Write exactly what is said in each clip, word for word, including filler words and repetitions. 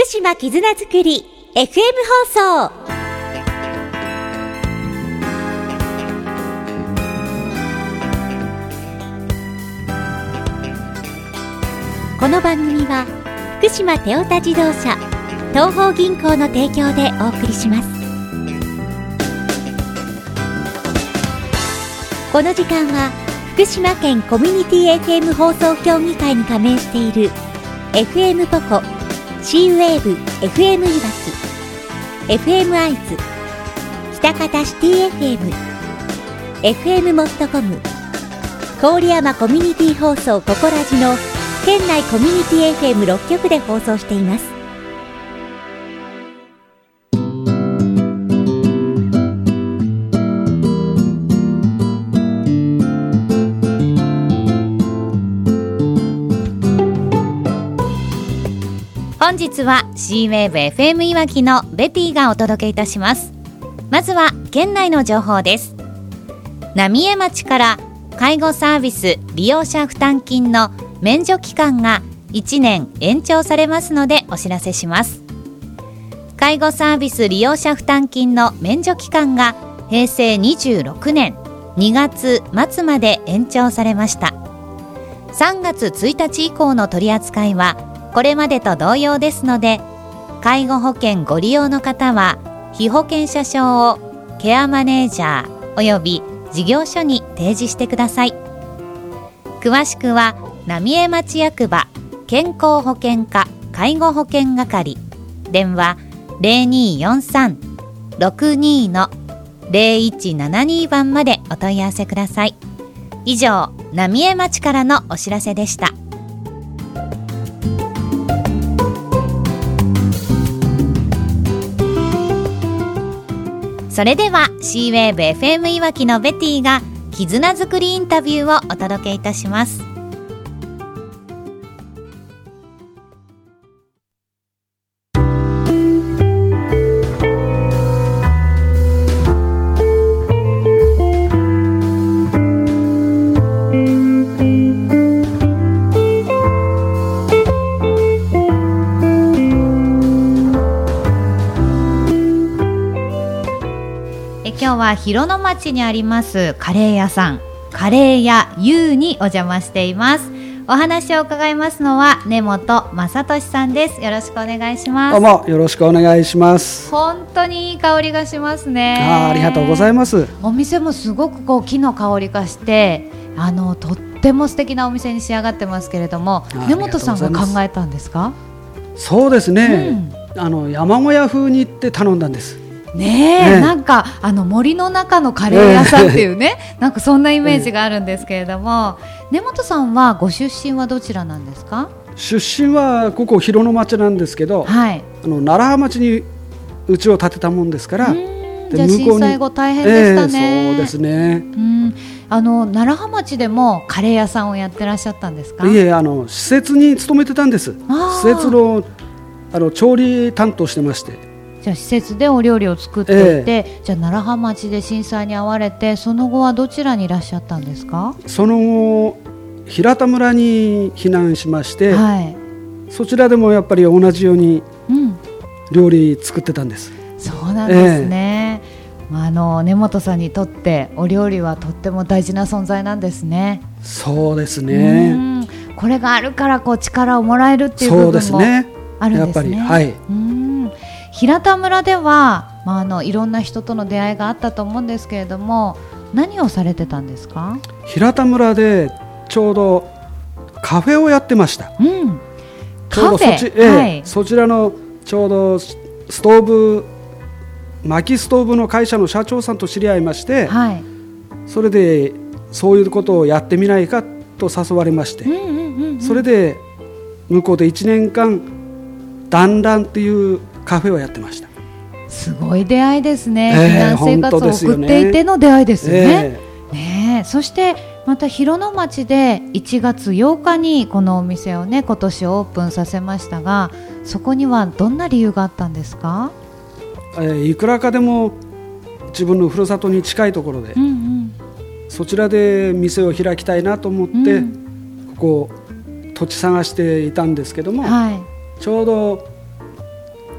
福島絆づくり エフエム 放送。この番組は福島テオタ自動車東邦銀行の提供でお送りします。この時間は福島県コミュニティ エフエム 放送協議会に加盟している エフエム ポコ、シーウェーブ エフエム いわき、エフエム 会津、北方シティ エフエム、エフエム モットコム、郡山コミュニティ放送ココラジの県内コミュニティ エフエムろっ 局で放送しています。本日は シーウェーブ エフエム いわきのベティがお届けいたします。まずは県内の情報です。浪江町から介護サービス利用者負担金の免除期間がいちねん延長されますのでお知らせします。介護サービス利用者負担金の免除期間がへいせいにじゅうろくねんにがつまつまで延長されました。さんがつついたち以降の取り扱いはこれまでと同様ですので、介護保険ご利用の方は被保険者証をケアマネージャーおよび事業所に提示してください。詳しくは浪江町役場健康保険課介護保険係、電話 ゼロにーよんさん ろくにー のゼロいちななに 番までお問い合わせください。以上、浪江町からのお知らせでした。それでは シーウェーブ エフエム いわきのベティが絆づくりインタビューをお届けいたします。今日は広野町にありますカレー屋さん、カレー屋ユーにお邪魔しています。お話を伺いますのは根本正俊さんです。よろしくお願いします。 どうもよろしくお願いします。 本当にいい香りがしますね。 あ, ありがとうございます。 お店もすごくこう木の香りがしてあのとっても素敵なお店に仕上がってますけれども、根本さんが考えたんですか？ そうですね、うん、あの山小屋風に行って頼んだんですねえ、ね、なんかあの森の中のカレー屋さんっていうね、えー、なんかそんなイメージがあるんですけれども、根本さんはご出身はどちらなんですか？ 出身はここ広野町なんですけど、はい、あの楢葉町に家を建てたもんですから、 じゃあ震災後大変でしたね、 えー、そうですね。 うんあの楢葉町でもカレー屋さんをやってらっしゃったんですか？ いえ、あの施設に勤めてたんです。施設 の, あの調理担当してまして、 じゃあ施設でお料理を作っていて、えー、じゃあ楢葉町で震災に遭われてその後はどちらにいらっしゃったんですか？ その後平田村に避難しまして、はい、そちらでもやっぱり同じように料理作ってたんです、 うん、そうなんですね、えー、あの根本さんにとってお料理はとっても大事な存在なんですね。 そうですね。 うんこれがあるからこう力をもらえるっていう部分もあるんですね。そうですね、やっぱり、はい、うん平田村では、まあ、あのいろんな人との出会いがあったと思うんですけれども、何をされてたんですか？ 平田村でちょうどカフェをやってました、うん、ちょうどそち、えーはい、そちらのちょうどストーブ薪ストーブの会社の社長さんと知り合いまして、はい、それでそういうことをやってみないかと誘われまして、うんうんうんうん、それで向こうでいちねんかん団らんっていうカフェをやってました。 すごい出会いですね、えー、避難生活を送っていての出会いですよね、えー、ねえそしてまた広野町でいちがつようかにこのお店をね今年オープンさせましたが、そこにはどんな理由があったんですか？ えー、いくらかでも自分のふるさとに近いところで、うんうん、そちらで店を開きたいなと思って、うん、ここ土地探していたんですけども、はい、ちょうど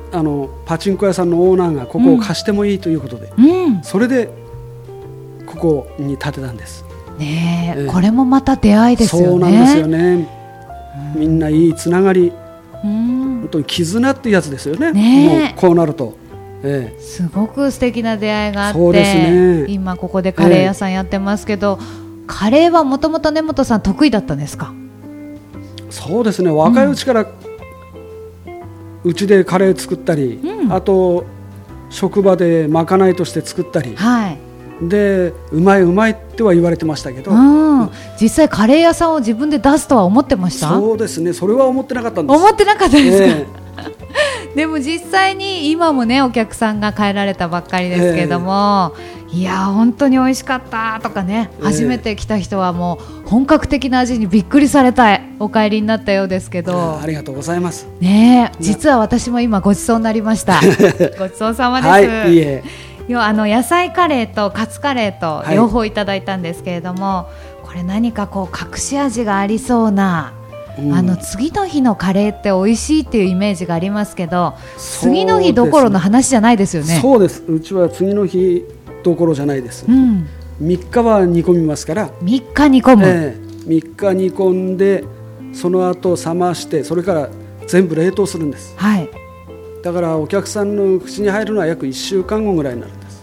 あのパチンコ屋さんのオーナーがここを貸してもいいということで、 うんうん、 それでここに建てたんです、 ねええー、これもまた出会いですよね。 そうなんですよね、うん、みんないいつながり、うん、本当に絆っていうやつですよ ね, ねもうこうなると、ええ、 すごく素敵な出会いがあって、 そうですね、 今ここでカレー屋さんやってますけど、ええ、カレーはもともと根本さん得意だったんですか？ そうですね、若いうちからうちでカレー作ったり、うん、あと職場でまかないとして作ったり、はい、でうまいうまいっては言われてましたけど、うん、 実際カレー屋さんを自分で出すとは思ってました？ そうですね、それは思ってなかったんです。 思ってなかったですか、えー、でも実際に今もねお客さんが帰られたばっかりですけども、えー、いや本当に美味しかったとかね、えー、初めて来た人はもう本格的な味にびっくりされたお帰りになったようですけど、 ありがとうございます、 ね、実は私も今ごちそうになりましたごちそうさまです、 はい、いいえ、 あの野菜カレーとカツカレーと両方いただいたんですけれども、はい、これ何かこう隠し味がありそうな、うん、あの次の日のカレーって美味しいっていうイメージがありますけど、次の日どころの話じゃないですよね。 そうです、うちは次の日どころじゃないです、うん、みっかは煮込みますから。 みっか煮込む、 えー、みっか煮込んでその後冷まして、それから全部冷凍するんです、はい、だからお客さんの口に入るのは約いっしゅうかんごぐらいになるんです。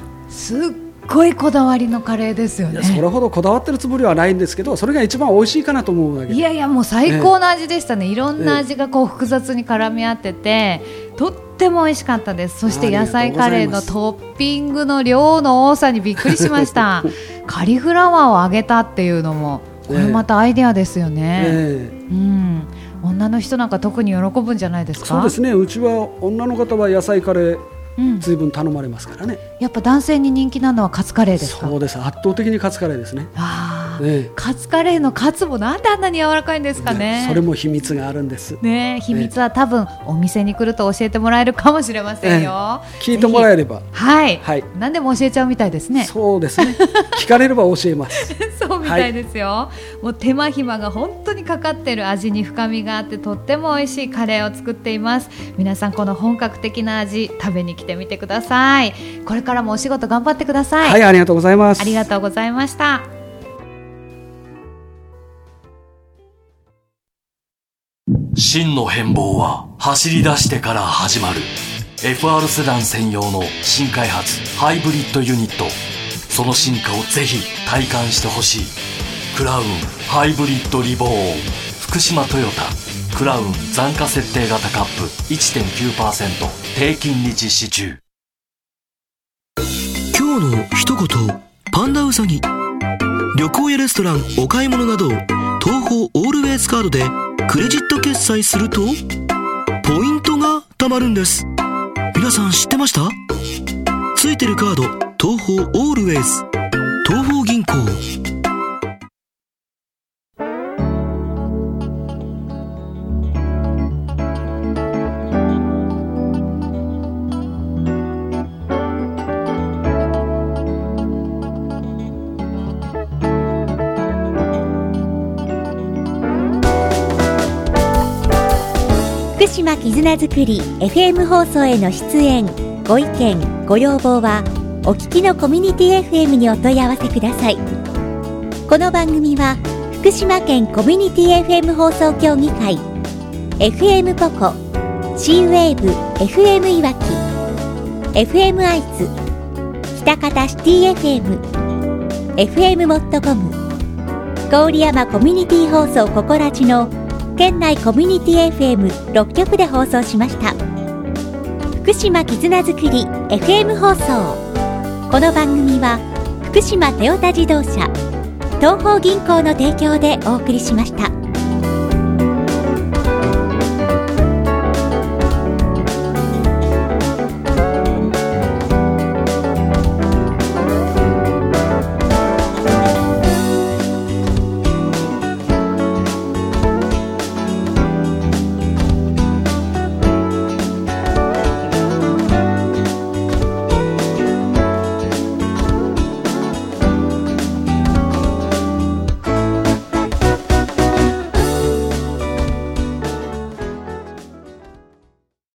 すっごいこだわりのカレーですよね。 いやそれほどこだわってるつもりはないんですけど、それが一番美味しいかなと思うわけで。 いやいやもう最高の味でしたね、えー、いろんな味がこう複雑に絡み合ってて、えー、とっても美味しかったです。そして野菜カレーのトッピングの量の多さにびっくりしましたカリフラワーを揚げたっていうのもこれまたアイデアですよね、えーうん、女の人なんか特に喜ぶんじゃないですか？ そうですね、うちは女の方は野菜カレーずいぶん頼まれますからね、 うん、やっぱ男性に人気なのはカツカレーですか？ そうです、圧倒的にカツカレーですね。 あ、ね、カツカレーのカツもなんであんなに柔らかいんですかね。 それも秘密があるんです、 ね、秘密は多分お店に来ると教えてもらえるかもしれませんよ、 えー、聞いてもらえれば、 はい、はい、何でも教えちゃうみたいですね。 そうですね聞かれれば教えますそうみたいですよ、はい、もう手間暇が本当にかかってる味に深みがあってとっても美味しいカレーを作っています。皆さんこの本格的な味食べに来てみてください。これからもお仕事頑張ってください。 はい、ありがとうございます。 ありがとうございました。 真の変貌は走り出してから始まる。 エフアール セダン専用の新開発ハイブリッドユニット、その進化をぜひ体感してほしい。クラウンハイブリッドリボーン、福島トヨタクラウン残価設定型カップ いってんきゅうパーセント 低金利実施中。 今日の一言、パンダウサギ。旅行やレストラン、お買い物など東宝オールウェイズカードでクレジット決済するとポイントが貯まるんです。皆さん知ってました？ついてるカード東宝オールウェイズ、東宝銀行。 福島絆づくり エフエム 放送への出演ご意見ご要望はお聞きのコミュニティ エフエム にお問い合わせください。この番組は福島県コミュニティ エフエム 放送協議会 エフエム ポコ C ウェーブ エフエム いわき エフエム アイズ喜多方シティ エフエム エフエム モットコム郡山コミュニティ放送ココラジの県内コミュニティ エフエムろっきょくで放送しました。福島絆づくり エフエム 放送。この番組は福島トヨタ自動車、東邦銀行の提供でお送りしました。